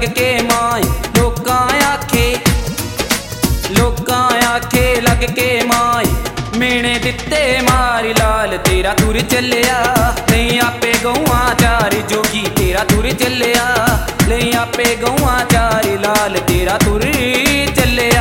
के माए लोकां आखे लग के माए मेने दिते मारी लाल तेरा तुर चलिया नहीं आपे गौआ चारी जोगी तेरा तुर चलिया नहीं आपे गौआ चारी लाल तेरा तुर चलिया।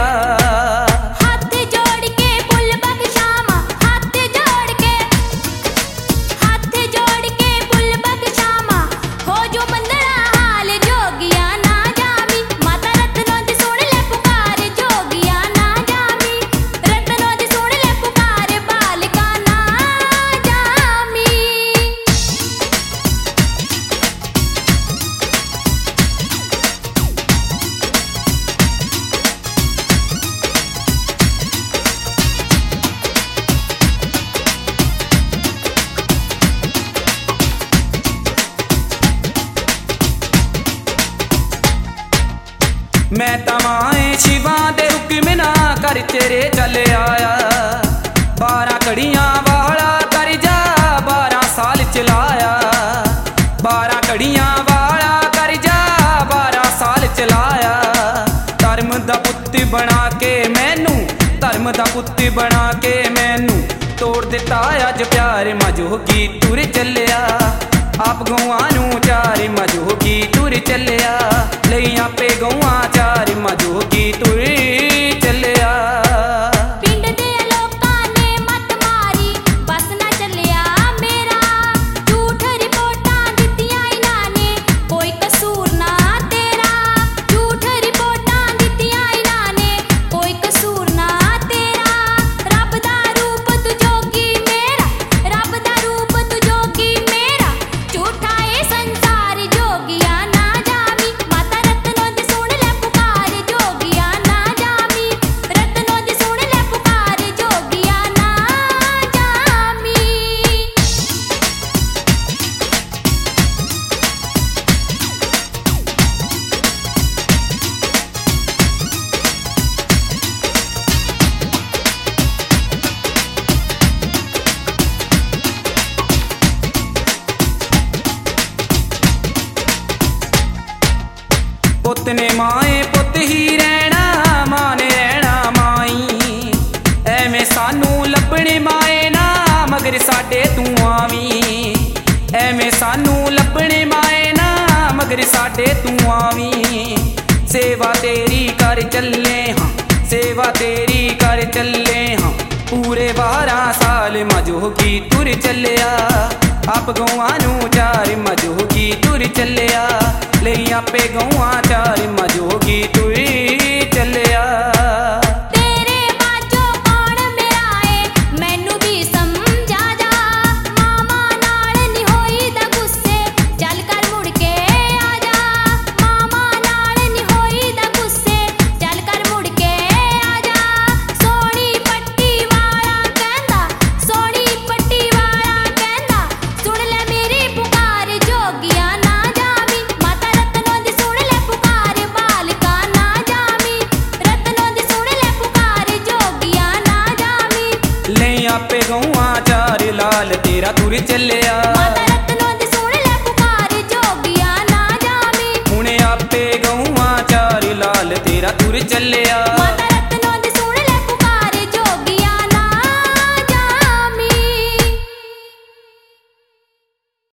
मैं तमाए शिवा दे रुक्मिना कर तेरे चले आया 12 कड़ियां वाला कर जा 12 साल चलाया 12 कड़ियां वाला कर जा 12 साल चलाया धर्म दा पुत्त बना के मैनू धर्म दा पुत्त बना के मैनू तोड़ दिता अज प्यार मजोगी तुर चलिया आप गौआ नू चार मजोगी तुर चलिया नहीं आपे गौआ चार मजोगी तुर चलिया। पुत ने माए पुत ही रहना मां ने रहना माई एवें सानू लभणे माए ना मगर साडे तू आवी एवें सानू लभणे माए ना मगर साडे तू आवी सेवा तेरी कर चले हाँ सेवा तेरी कर चले हाँ पूरे 12 साल मजोगी तुर चलिया आप गौआ नू चार मजोगी तुर चलिया नहीं आपे गौआ चार मजोगी तुर चलिया। आपे गौआ चार लाल तेरा तुर चलिया।